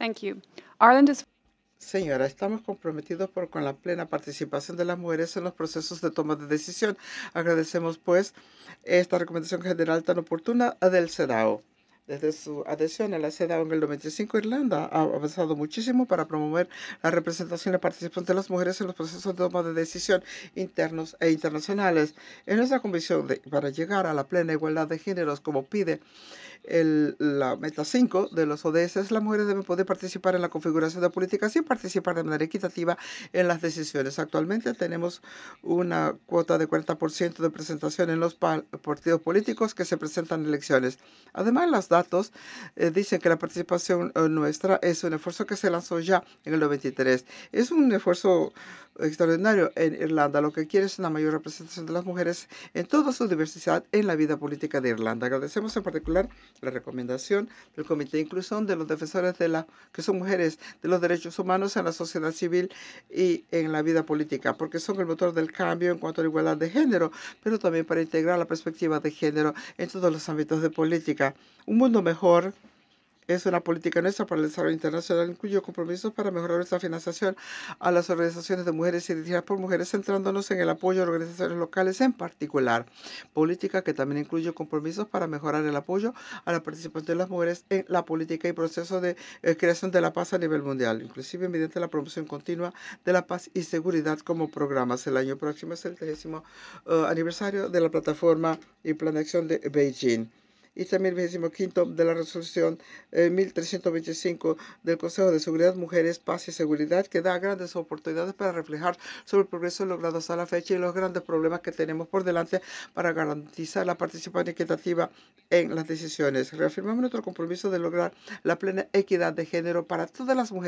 Thank you. Ireland is Señora, estamos comprometidos con la plena participación de las mujeres en los procesos de toma de decisión. Agradecemos, pues, esta recomendación general tan oportuna del CEDAW. Desde su adhesión a la CEDAW en el 95, Irlanda ha avanzado muchísimo para promover la representación y la participación de las mujeres en los procesos de toma de decisión internos e internacionales. En nuestra convicción para llegar a la plena igualdad de géneros, como pide la meta 5 de los ODS, las mujeres deben poder participar en la configuración de políticas y participar de manera equitativa en las decisiones. Actualmente tenemos una cuota de 40% de presentación en los partidos políticos que se presentan en elecciones. Además, los datos dicen que la participación nuestra es un esfuerzo que se lanzó ya en el 93. Es un esfuerzo extraordinario en Irlanda. Lo que quiere es una mayor representación de las mujeres en toda su diversidad en la vida política de Irlanda. Agradecemos en particular la recomendación del Comité de Inclusión de los Defensores que son mujeres de los derechos humanos en la sociedad civil y en la vida política, porque son el motor del cambio en cuanto a la igualdad de género, pero también para integrar la perspectiva de género en todos los ámbitos de política. Un mundo mejor es una política nuestra para el desarrollo internacional, incluye compromisos para mejorar nuestra financiación a las organizaciones de mujeres y dirigidas por mujeres, centrándonos en el apoyo a organizaciones locales en particular. Política que también incluye compromisos para mejorar el apoyo a la participación de las mujeres en la política y proceso de creación de la paz a nivel mundial, inclusive mediante la promoción continua de la paz y seguridad como programas. El año próximo es el 30º aniversario de la plataforma y plan de acción de Beijing. Y también el 25º de la resolución 1325 del Consejo de Seguridad, Mujeres, Paz y Seguridad, que da grandes oportunidades para reflejar sobre el progreso logrado hasta la fecha y los grandes problemas que tenemos por delante para garantizar la participación equitativa en las decisiones. Reafirmamos nuestro compromiso de lograr la plena equidad de género para todas las mujeres